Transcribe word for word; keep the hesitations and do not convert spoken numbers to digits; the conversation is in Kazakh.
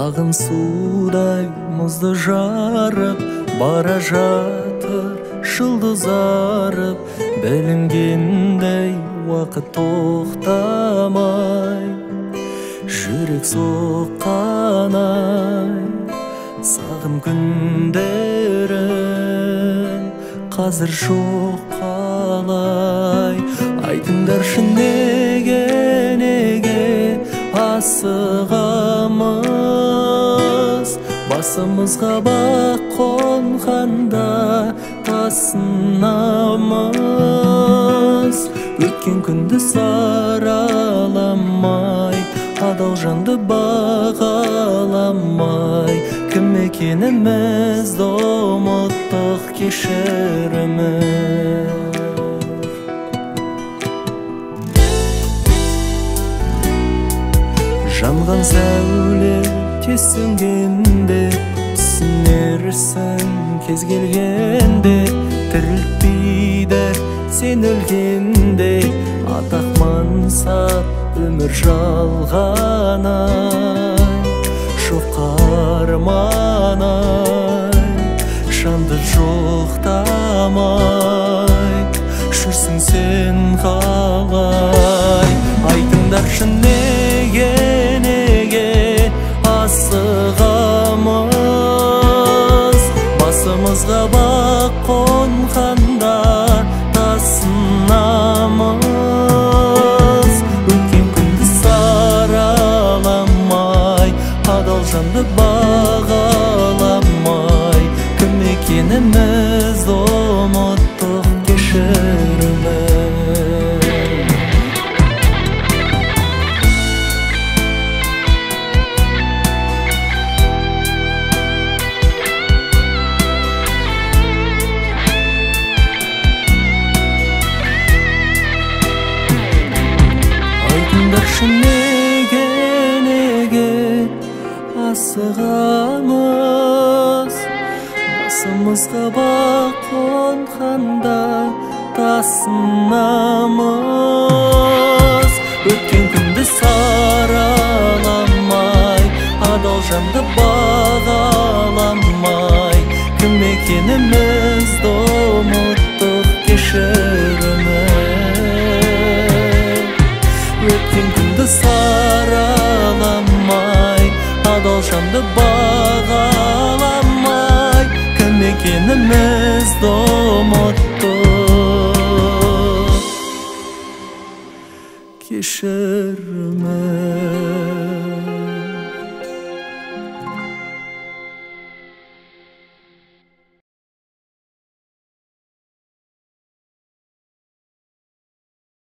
Ағын судай мұзды жарып, бара жатыр жұлдыз арып. Білінгендей уақыт тоқтамай, жүрек соққанай. Сағым күндерін қазір жоқ қалай. Айтыңдаршы неге, неге асығамыз? Басымызға бақ қонғанда тасынамыз. Өткен күнді сараламай, адал жанды бағаламай, кім екенімізді ұмыттық, кешіріміз. Жанған сәуле тез сөнгенде, түсінерсің кез келгенде. Тірілтпейді сен өлгенде, атақ мансап өмір жалғанай. Жоқ қарманай, жанды жоқтамай, жүрсің сен қалай. Айтыңдаршы неге, неге асығамыз? Басымызға бақ қонғанда тасынамыз. Өткен күнді сараламай, адал жанды бағаламай, кім екенімізді ұмыттық, кешіріміз. Айтыңдаршы неге, неге асығамыз? Басымызға бақ қонғанда тасынамыз. Өткен күнді сараламай, адал жанды бағаламай, кім екенімізді ұмыттық, кешіріміз. Өткен күнді сараламай, адал жанды бағаламай, кім екенімізді ұмыттық, кешіріміз.